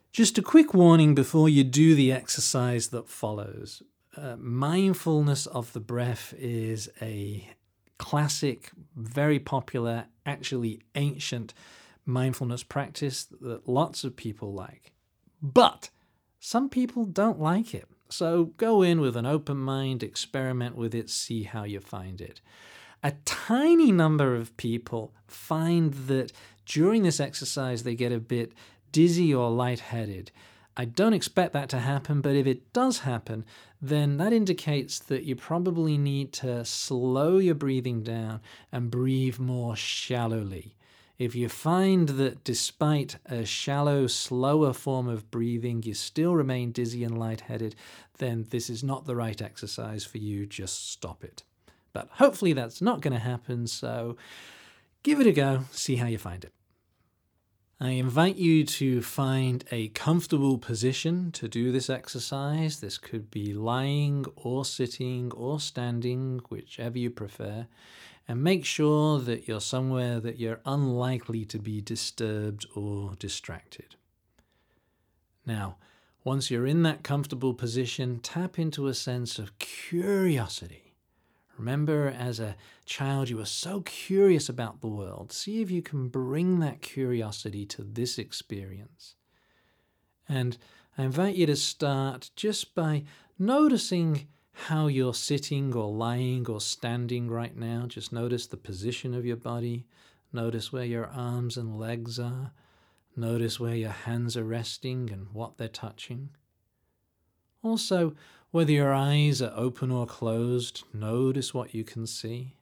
Just a quick warning before you do the exercise that follows. Mindfulness of the breath is a classic, very popular, actually ancient mindfulness practice that lots of people like. But some people don't like it. So go in with an open mind, experiment with it, see how you find it. A tiny number of people find that during this exercise they get a bit dizzy or lightheaded. I don't expect that to happen, but if it does happen, then that indicates that you probably need to slow your breathing down and breathe more shallowly. If you find that despite a shallow, slower form of breathing, you still remain dizzy and lightheaded, then this is not the right exercise for you. Just stop it. But hopefully that's not going to happen, so give it a go, see how you find it. I invite you to find a comfortable position to do this exercise. This could be lying or sitting or standing, whichever you prefer. And make sure that you're somewhere that you're unlikely to be disturbed or distracted. Now, once you're in that comfortable position, tap into a sense of curiosity. Remember, as a child, you were so curious about the world. See if you can bring that curiosity to this experience. And I invite you to start just by noticing how you're sitting or lying or standing right now. Just notice the position of your body. Notice where your arms and legs are. Notice where your hands are resting and what they're touching. Also, whether your eyes are open or closed, notice what you can see.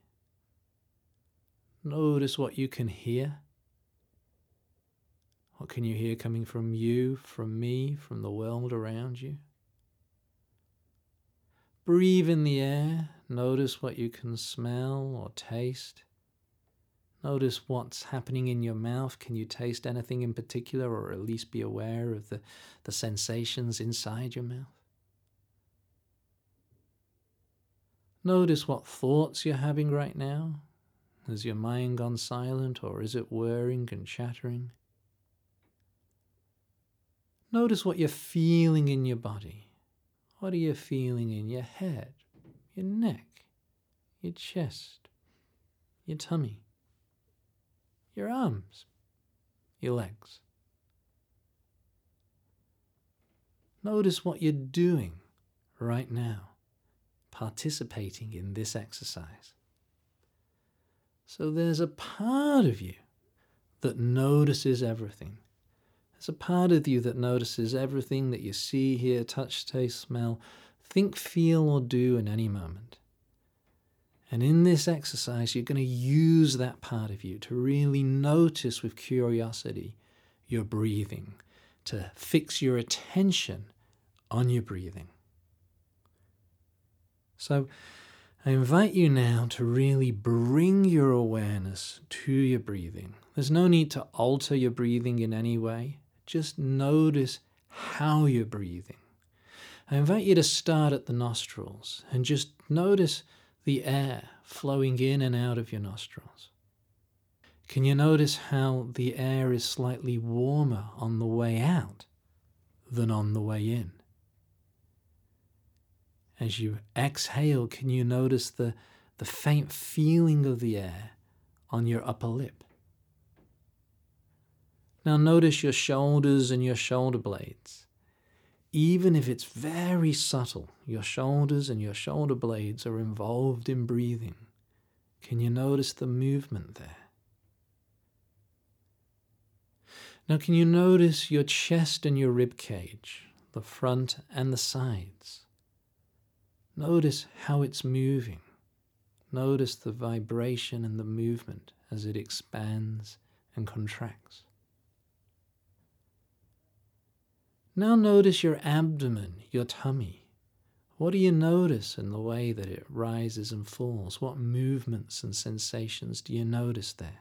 Notice what you can hear. What can you hear coming from you, from me, from the world around you? Breathe in the air. Notice what you can smell or taste. Notice what's happening in your mouth. Can you taste anything in particular, or at least be aware of the sensations inside your mouth? Notice what thoughts you're having right now. Has your mind gone silent, or is it whirring and chattering? Notice what you're feeling in your body. What are you feeling in your head, your neck, your chest, your tummy, your arms, your legs? Notice what you're doing right now, participating in this exercise. So there's a part of you that notices everything. There's a part of you that notices everything that you see, hear, touch, taste, smell, think, feel, or do in any moment. And in this exercise, you're going to use that part of you to really notice with curiosity your breathing, to fix your attention on your breathing. So I invite you now to really bring your awareness to your breathing. There's no need to alter your breathing in any way. Just notice how you're breathing. I invite you to start at the nostrils and just notice the air flowing in and out of your nostrils. Can you notice how the air is slightly warmer on the way out than on the way in? As you exhale, can you notice the faint feeling of the air on your upper lip? Now notice your shoulders and your shoulder blades. Even if it's very subtle, your shoulders and your shoulder blades are involved in breathing. Can you notice the movement there? Now can you notice your chest and your rib cage, the front and the sides? Notice how it's moving. Notice the vibration and the movement as it expands and contracts. Now notice your abdomen, your tummy. What do you notice in the way that it rises and falls? What movements and sensations do you notice there?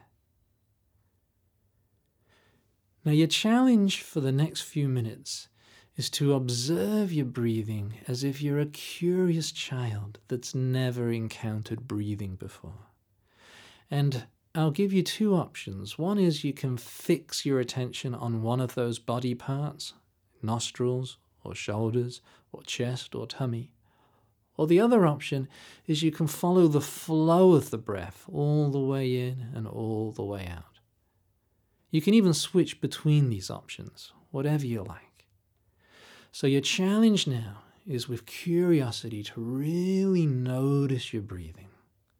Now your challenge for the next few minutes is to observe your breathing as if you're a curious child that's never encountered breathing before. And I'll give you two options. One is you can fix your attention on one of those body parts nostrils or shoulders or chest or tummy. Or the other option is you can follow the flow of the breath all the way in and all the way out. You can even switch between these options, whatever you like. So your challenge now is with curiosity to really notice your breathing.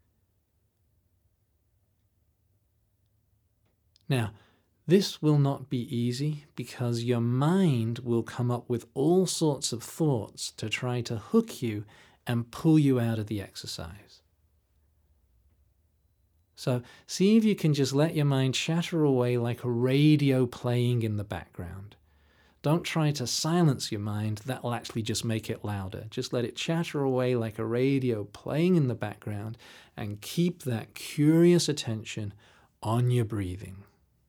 Now, this will not be easy because your mind will come up with all sorts of thoughts to try to hook you and pull you out of the exercise. So see if you can just let your mind chatter away like a radio playing in the background. Don't try to silence your mind, that will actually just make it louder. Just let it chatter away like a radio playing in the background and keep that curious attention on your breathing.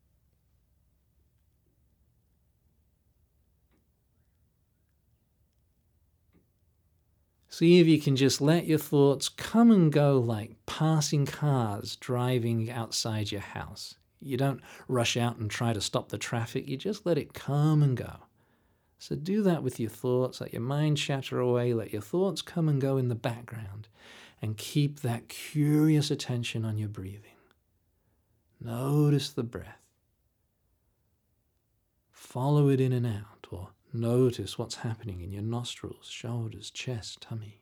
See if you can just let your thoughts come and go like passing cars driving outside your house. You don't rush out and try to stop the traffic, you just let it come and go. So do that with your thoughts, let your mind chatter away, let your thoughts come and go in the background, and keep that curious attention on your breathing. Notice the breath. Follow it in and out, or notice what's happening in your nostrils, shoulders, chest, tummy.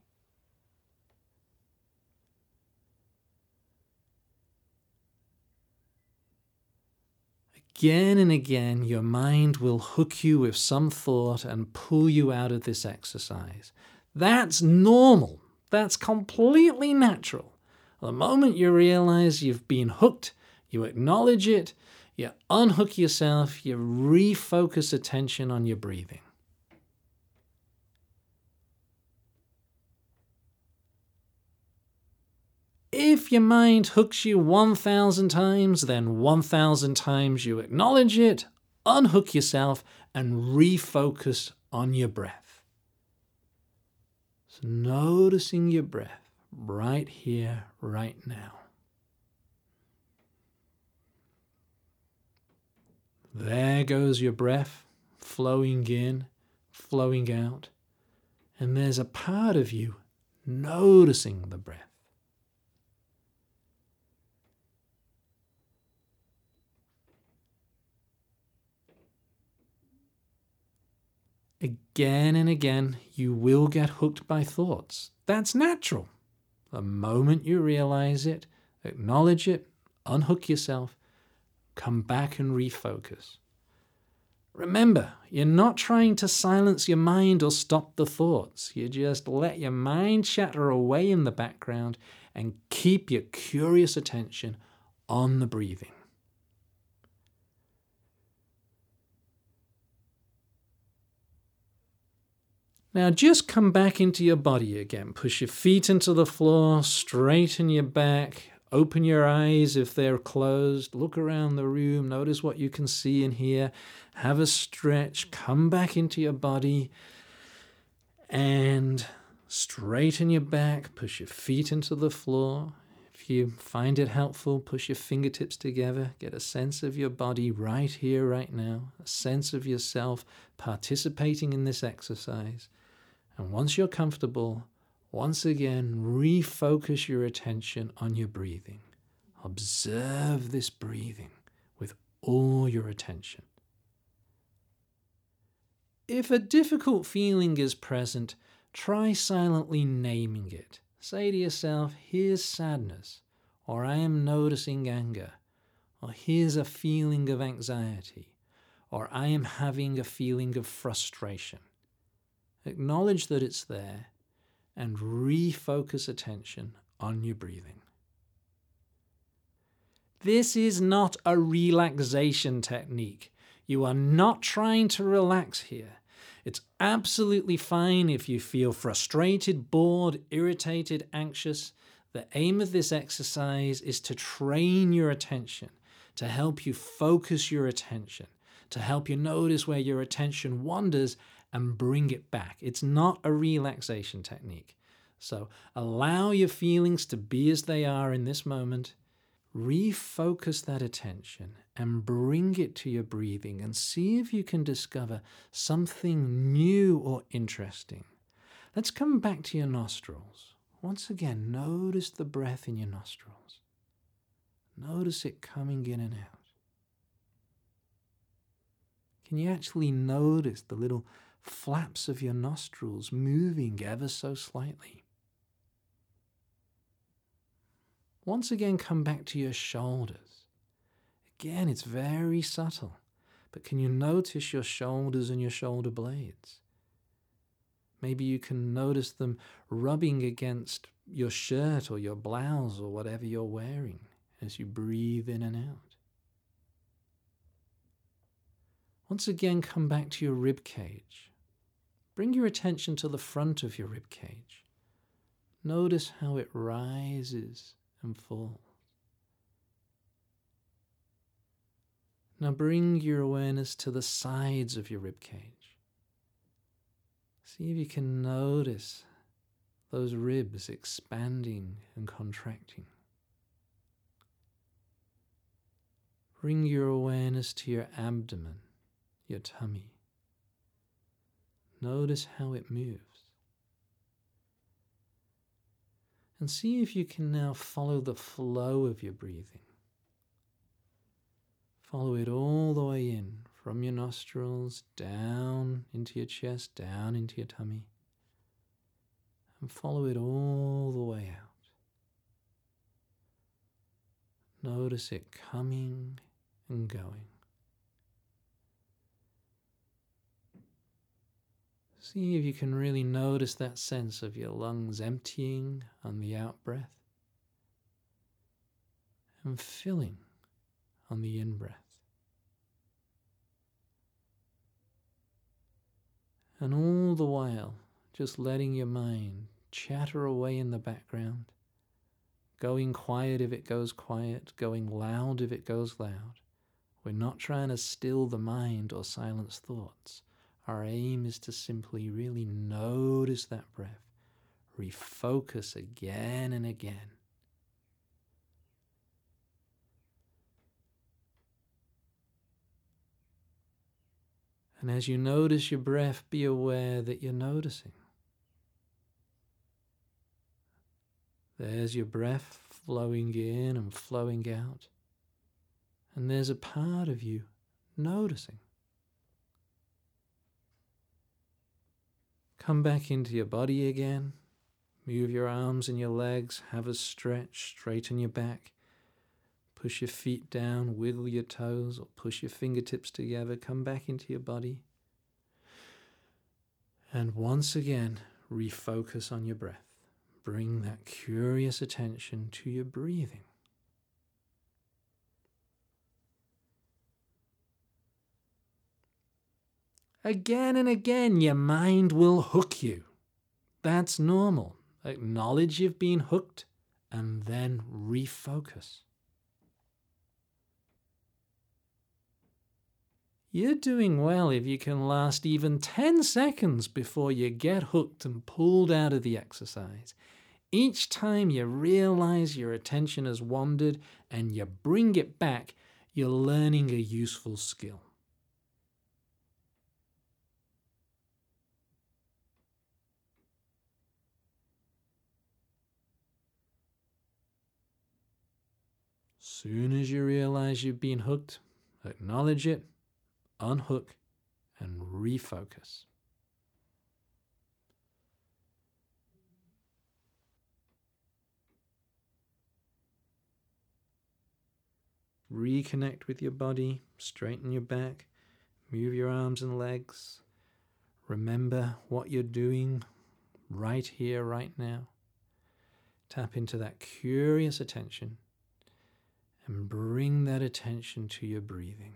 Again and again, your mind will hook you with some thought and pull you out of this exercise. That's normal. That's completely natural. The moment you realize you've been hooked, you acknowledge it, you unhook yourself, you refocus attention on your breathing. If your mind hooks you 1,000 times, then 1,000 times you acknowledge it, unhook yourself, and refocus on your breath. So noticing your breath right here, right now. There goes your breath, flowing in, flowing out, and there's a part of you noticing the breath. Again and again, you will get hooked by thoughts. That's natural. The moment you realize it, acknowledge it, unhook yourself, come back and refocus. Remember, you're not trying to silence your mind or stop the thoughts. You just let your mind chatter away in the background and keep your curious attention on the breathing. Now just come back into your body again. Push your feet into the floor, straighten your back, open your eyes if they're closed, look around the room, notice what you can see and hear, have a stretch, come back into your body and straighten your back, push your feet into the floor. If you find it helpful, push your fingertips together, get a sense of your body right here, right now, a sense of yourself participating in this exercise. And once you're comfortable, once again, refocus your attention on your breathing. Observe this breathing with all your attention. If a difficult feeling is present, try silently naming it. Say to yourself, here's sadness, or I am noticing anger, or here's a feeling of anxiety, or I am having a feeling of frustration. Acknowledge that it's there and refocus attention on your breathing. This is not a relaxation technique. You are not trying to relax here. It's absolutely fine if you feel frustrated, bored, irritated, anxious. The aim of this exercise is to train your attention, to help you focus your attention, to help you notice where your attention wanders and bring it back. It's not a relaxation technique. So allow your feelings to be as they are in this moment. refocus that attention and bring it to your breathing and see if you can discover something new or interesting. Let's come back to your nostrils. Once again, notice the breath in your nostrils. Notice it coming in and out. Can you actually notice the little flaps of your nostrils moving ever so slightly? Once again, come back to your shoulders. Again, it's very subtle, but can you notice your shoulders and your shoulder blades? Maybe you can notice them rubbing against your shirt or your blouse or whatever you're wearing as you breathe in and out. Once again, come back to your rib cage. Bring your attention to the front of your rib cage. Notice how it rises and falls. Now bring your awareness to the sides of your rib cage. See if you can notice those ribs expanding and contracting. Bring your awareness to your abdomen, your tummy. Notice how it moves. And see if you can now follow the flow of your breathing. Follow it all the way in, from your nostrils, down into your chest, down into your tummy. And follow it all the way out. Notice it coming and going. See if you can really notice that sense of your lungs emptying on the out-breath and filling on the in-breath. And all the while, just letting your mind chatter away in the background, going quiet if it goes quiet, going loud if it goes loud. We're not trying to still the mind or silence thoughts. Our aim is to simply really notice that breath, refocus again and again. And as you notice your breath, be aware that you're noticing. There's your breath flowing in and flowing out. And there's a part of you noticing. Come back into your body again. Move your arms and your legs. Have a stretch. Straighten your back. Push your feet down. Wiggle your toes or push your fingertips together. Come back into your body. And once again, refocus on your breath. Bring that curious attention to your breathing. Again and again, your mind will hook you. That's normal. Acknowledge you've been hooked and then refocus. You're doing well if you can last even 10 seconds before you get hooked and pulled out of the exercise. Each time you realize your attention has wandered and you bring it back, you're learning a useful skill. Soon as you realize you've been hooked, acknowledge it, unhook, and refocus. Reconnect with your body, straighten your back, move your arms and legs. Remember what you're doing right here, right now. Tap into that curious attention and bring that attention to your breathing.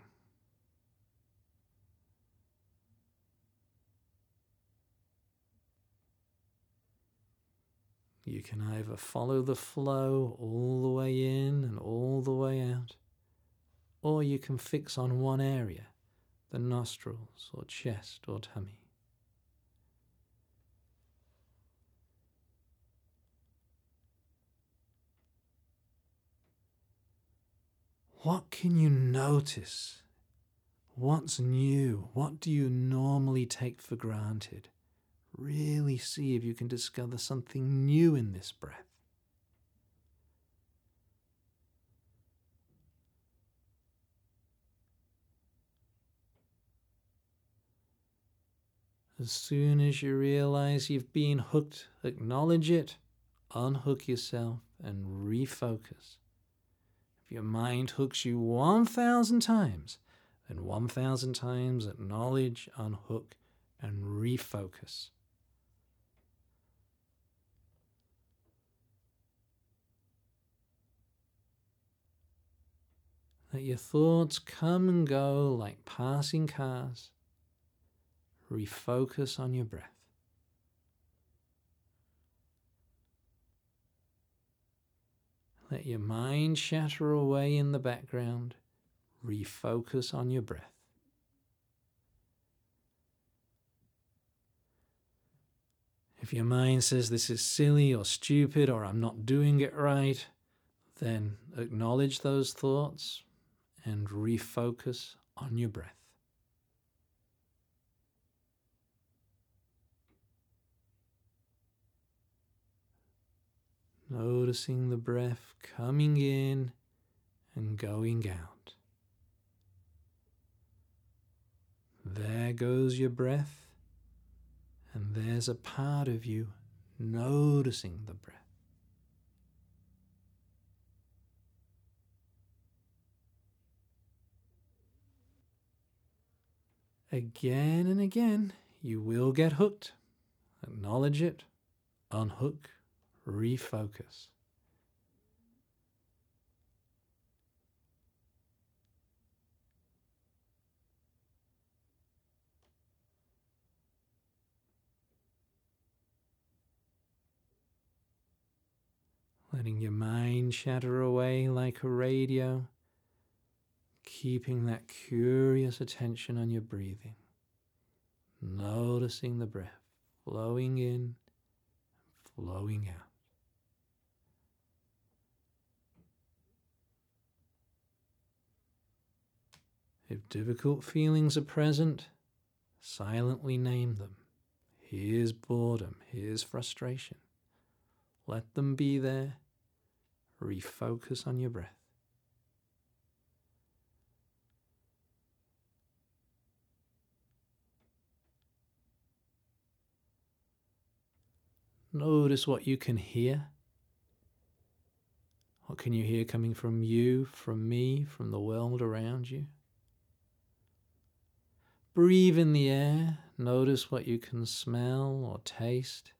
You can either follow the flow all the way in and all the way out, or you can fix on one area, the nostrils or chest or tummy. What can you notice? What's new? What do you normally take for granted? Really see if you can discover something new in this breath. As soon as you realize you've been hooked, acknowledge it, unhook yourself, and refocus. If your mind hooks you 1,000 times, then 1,000 times acknowledge, unhook, and refocus. Let your thoughts come and go like passing cars. Refocus on your breath. Let your mind shatter away in the background. Refocus on your breath. If your mind says this is silly or stupid or I'm not doing it right, then acknowledge those thoughts and refocus on your breath. Noticing the breath coming in and going out. There goes your breath, and there's a part of you noticing the breath. Again and again, you will get hooked. Acknowledge it, unhook, refocus. Letting your mind shatter away like a radio, keeping that curious attention on your breathing, noticing the breath flowing in, flowing out. If difficult feelings are present, silently name them. Here's boredom, here's frustration. Let them be there. Refocus on your breath. Notice what you can hear. What can you hear coming from you, from me, from the world around you? Breathe in the air. Notice what you can smell or taste.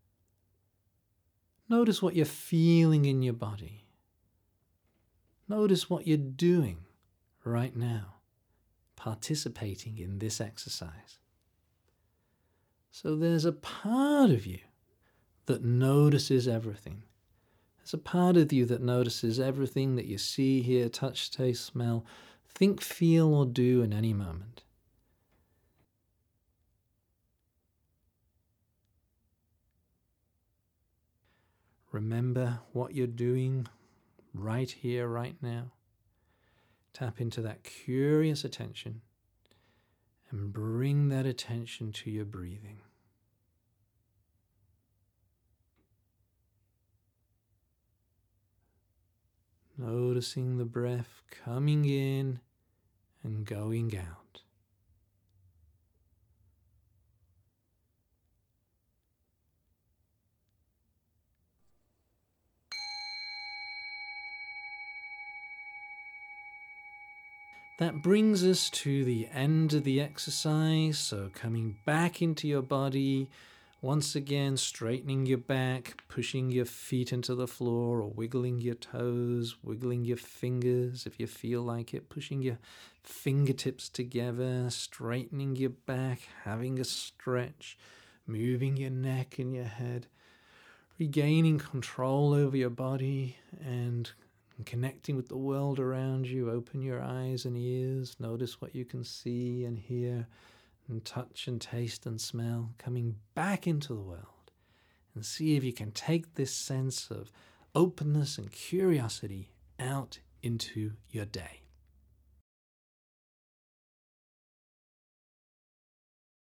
Notice what you're feeling in your body. Notice what you're doing right now, participating in this exercise. So there's a part of you that notices everything. There's a part of you that notices everything that you see, hear, touch, taste, smell, think, feel, or do in any moment. Remember what you're doing right here, right now. Tap into that curious attention and bring that attention to your breathing. Noticing the breath coming in and going out. That brings us to the end of the exercise. So coming back into your body, once again straightening your back, pushing your feet into the floor or wiggling your toes, wiggling your fingers if you feel like it, pushing your fingertips together, straightening your back, having a stretch, moving your neck and your head, regaining control over your body and connecting with the world around you. Open your eyes and ears. Notice what you can see and hear and touch and taste and smell. Coming back into the world and see if you can take this sense of openness and curiosity out into your day.